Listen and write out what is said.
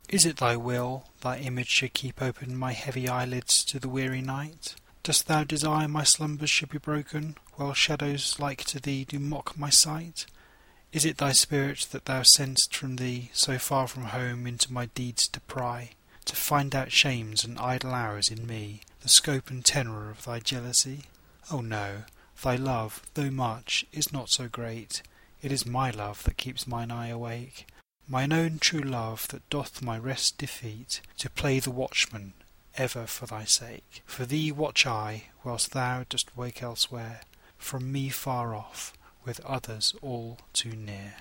Is it thy will, thy image should keep open my heavy eyelids to the weary night? Dost thou desire my slumbers should be broken, while shadows like to thee do mock my sight? Is it thy spirit that thou send'st from thee, so far from home into my deeds to pry, to find out shames and idle hours in me, the scope and tenor of thy jealousy? Oh no, thy love, though much, is not so great, it is my love that keeps mine eye awake, mine own true love that doth my rest defeat, to play the watchman, ever for thy sake. For thee watch I, whilst thou dost wake elsewhere, from me far off, with others all too near.